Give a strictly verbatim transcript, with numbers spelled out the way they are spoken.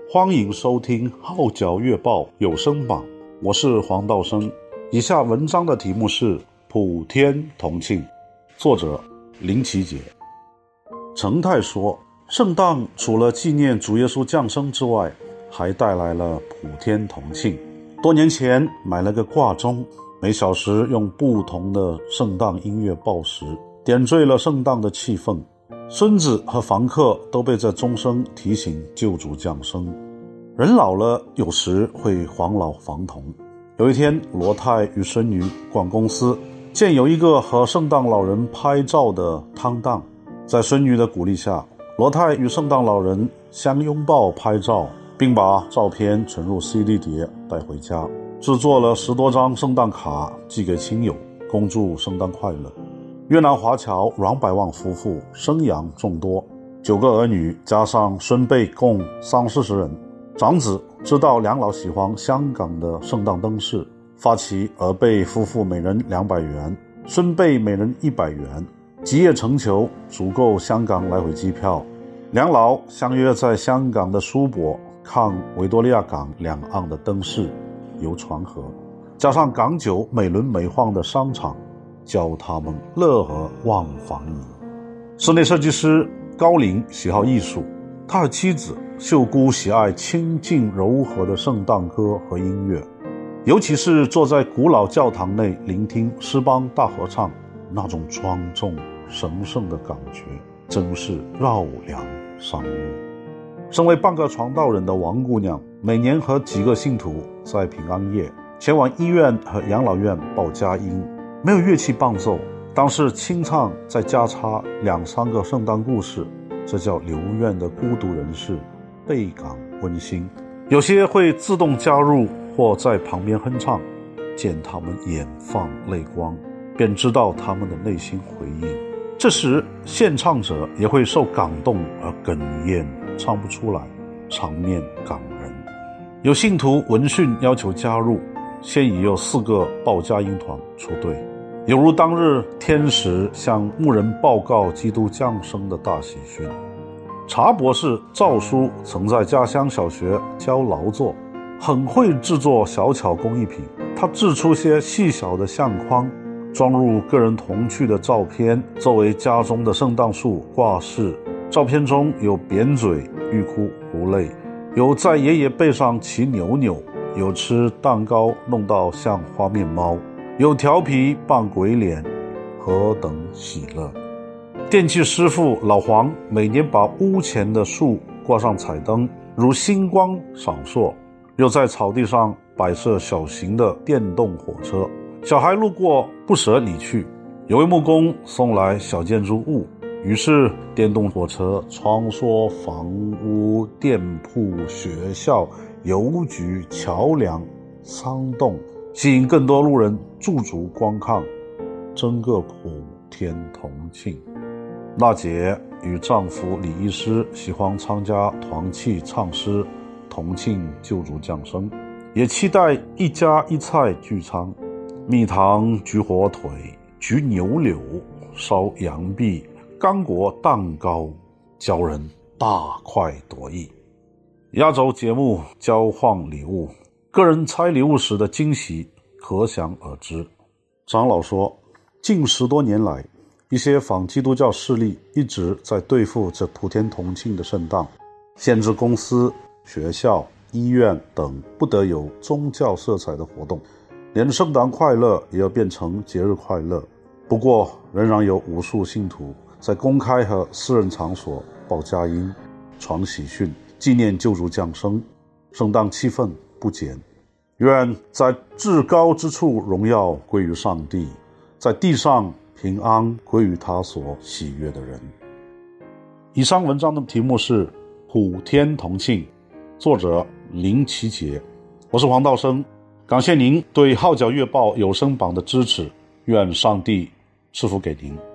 欢迎收听《号角月报》有声榜，我是黄道生。以下文章的题目是《普天同庆》，作者林奇杰。程太说，圣诞除了纪念主耶稣降生之外，还带来了普天同庆。多年前买了个挂钟，每小时用不同的圣诞音乐报时，点缀了圣诞的气氛。孙子和房客都被这钟声提醒救主降生。人老了，有时会黄老防童。有一天，罗太与孙女逛公司，见有一个和圣诞老人拍照的摊档。在孙女的鼓励下，罗太与圣诞老人相拥抱拍照，并把照片存入 C D 碟带回家，制作了十多张圣诞卡寄给亲友，恭祝圣诞快乐。越南华侨阮百旺夫妇生养众多，九个儿女加上孙辈共三四十人。长子知道梁老喜欢香港的圣诞灯饰，发起儿辈夫妇每人两百元，孙辈每人一百元，集腋成裘，足够香港来回机票。梁老相约在香港的苏博看维多利亚港两岸的灯饰、游船河，加上港九美轮美奂的商场，教他们乐而忘返矣。室内设计师高林喜好艺术，他和妻子秀姑喜爱清静柔和的圣诞歌和音乐，尤其是坐在古老教堂内聆听诗班大合唱，那种庄重神圣的感觉真是绕梁三日。身为半个传道人的王姑娘，每年和几个信徒在平安夜前往医院和养老院报佳音，没有乐器伴奏，但是清唱再加插两三个圣诞故事，这叫留院的孤独人士倍感温馨。有些会自动加入或在旁边哼唱，见他们眼放泪光，便知道他们的内心回应。这时献唱者也会受感动而哽咽，唱不出来，场面感人。有信徒闻讯要求加入，现已有四个报佳音团出队，犹如当日天使向牧人报告基督降生的大喜讯。查博士赵叔曾在家乡小学教劳作，很会制作小巧工艺品。他制出些细小的相框，装入个人童趣的照片，作为家中的圣诞树挂饰。照片中有扁嘴欲哭无泪，有在爷爷背上骑扭扭，有吃蛋糕弄到像花面猫，有调皮扮鬼脸，何等喜乐。电器师傅老黄每年把屋前的树挂上彩灯，如星光闪烁，又在草地上摆设小型的电动火车，小孩路过不舍理去。有位木工送来小建筑物，于是电动火车穿梭房屋、店铺、学校、邮局、桥梁、山洞，吸引更多路人驻足观看，真个普天同庆。娜姐与丈夫李医师喜欢参加团契唱诗，同庆救主降生，也期待一家一菜聚餐，蜜糖焗火腿、焗牛柳、烧羊臂、干果蛋糕，教人大快朵颐。压轴节目交换礼物，个人拆礼物时的惊喜可想而知。长老说，近十多年来，一些反基督教势力一直在对付这普天同庆的圣诞，限制公司、学校、医院等不得有宗教色彩的活动，连圣诞快乐也要变成节日快乐。不过仍然有无数信徒在公开和私人场所报佳音、传喜讯，纪念救主降生，圣诞气氛不减。愿在至高之处荣耀归于上帝，在地上平安归于他所喜悦的人。以上文章的题目是普天同庆，作者林奇杰。我是黄道生，感谢您对号角月报有声榜的支持，愿上帝赐福给您。